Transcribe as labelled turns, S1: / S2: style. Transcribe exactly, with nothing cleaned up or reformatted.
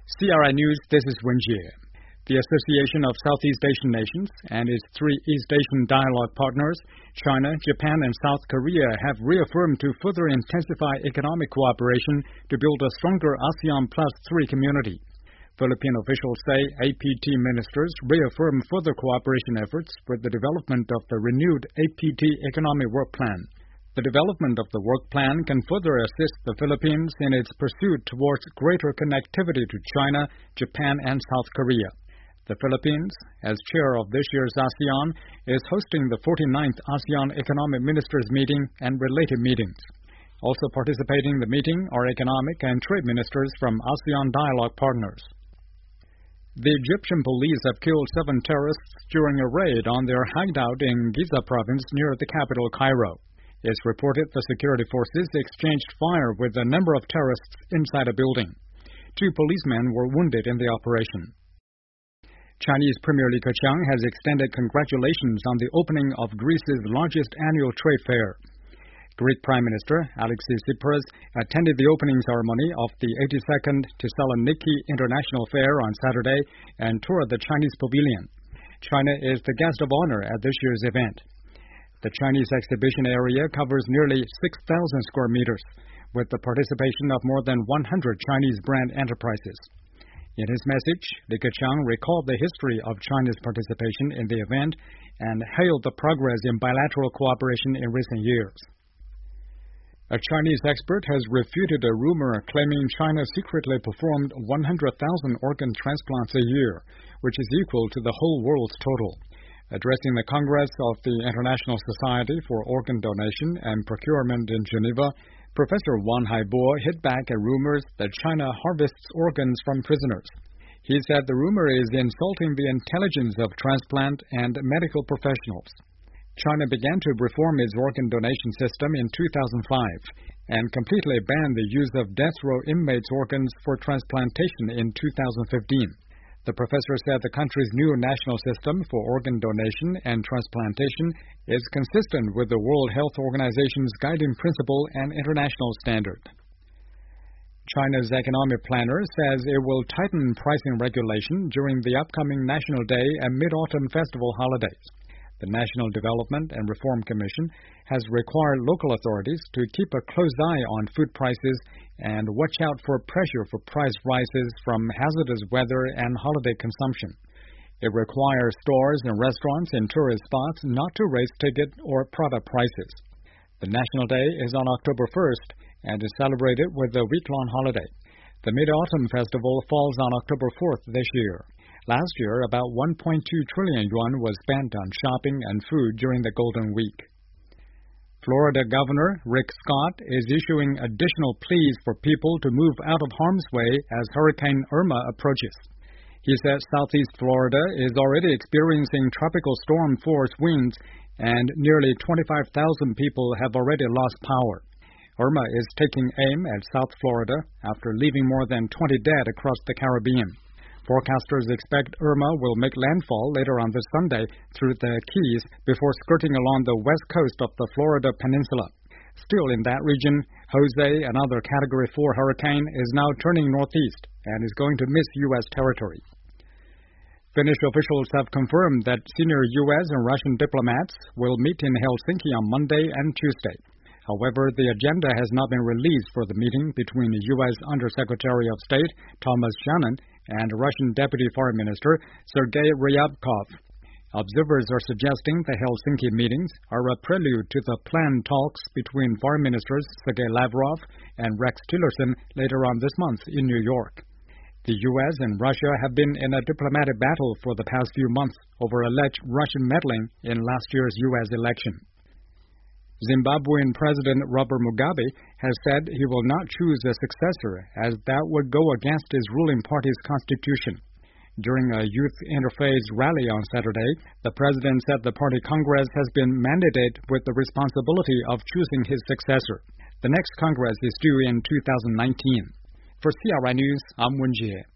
S1: C R I News, this is Wen Jie. The Association of Southeast Asian Nations and its three East Asian dialogue partners, China, Japan, and South Korea, have reaffirmed to further intensify economic cooperation to build a stronger ASEAN Plus three community. Philippine officials say A P T ministers reaffirm further cooperation efforts with the development of the renewed A P T Economic Work Plan. The development of the work plan can further assist the Philippines in its pursuit towards greater connectivity to China, Japan, and South Korea. The Philippines, as chair of this year's ASEAN, is hosting the forty-ninth ASEAN Economic Ministers meeting and related meetings. Also participating in the meeting are economic and trade ministers from ASEAN dialogue partners. The Egyptian police have killed seven terrorists during a raid on their hideout in Giza province near the capital, Cairo. It's reported the security forces exchanged fire with a number of terrorists inside a building. Two policemen were wounded in the operation. Chinese Premier Li Keqiang has extended congratulations on the opening of Greece's largest annual trade fair. Greek Prime Minister Alexis Tsipras attended the opening ceremony of the eighty-second Thessaloniki International Fair on Saturday and toured the Chinese pavilion. China is the guest of honor at this year's event. The Chinese exhibition area covers nearly six thousand square meters, with the participation of more than one hundred Chinese brand enterprises. In his message, Li Keqiang recalled the history of China's participation in the event and hailed the progress in bilateral cooperation in recent years. A Chinese expert has refuted a rumor claiming China secretly performed one hundred thousand organ transplants a year, which is equal to the whole world's total. Addressing the Congress of the International Society for Organ Donation and Procurement in Geneva, Professor Wang Haibo hit back at rumors that China harvests organs from prisoners. He said the rumor is insulting the intelligence of transplant and medical professionals. China began to reform its organ donation system in two thousand five and completely banned the use of death row inmates' organs for transplantation in two thousand fifteen. The professor said the country's new national system for organ donation and transplantation is consistent with the World Health Organization's guiding principle and international standard. China's economic planner says it will tighten pricing regulation during the upcoming National Day and Mid-Autumn Festival holidays. The National Development and Reform Commission has required local authorities to keep a close eye on food prices and watch out for pressure for price rises from hazardous weather and holiday consumption. It requires stores and restaurants in tourist spots not to raise ticket or product prices. The National Day is on October first and is celebrated with a week-long holiday. The Mid-Autumn Festival falls on October fourth this year. Last year, about one point two trillion yuan was spent on shopping and food during the Golden Week. Florida Governor Rick Scott is issuing additional pleas for people to move out of harm's way as Hurricane Irma approaches. He says Southeast Florida is already experiencing tropical storm force winds and nearly twenty-five thousand people have already lost power. Irma is taking aim at South Florida after leaving more than twenty dead across the Caribbean. Forecasters expect Irma will make landfall later on this Sunday through the Keys before skirting along the west coast of the Florida Peninsula. Still in that region, Jose, another Category four hurricane, is now turning northeast and is going to miss U S territory. Finnish officials have confirmed that senior U S and Russian diplomats will meet in Helsinki on Monday and Tuesday. However, the agenda has not been released for the meeting between the U S Undersecretary of State Thomas Shannon and Russian Deputy Foreign Minister Sergei Ryabkov. Observers are suggesting the Helsinki meetings are a prelude to the planned talks between Foreign Ministers Sergei Lavrov and Rex Tillerson later on this month in New York. The U S and Russia have been in a diplomatic battle for the past few months over alleged Russian meddling in last year's U S election. Zimbabwean President Robert Mugabe has said he will not choose a successor as that would go against his ruling party's constitution. During a youth interfaith rally on Saturday, the president said the party Congress has been mandated with the responsibility of choosing his successor. The next Congress is due in two thousand nineteen. For C R I News, I'm Wen Jie.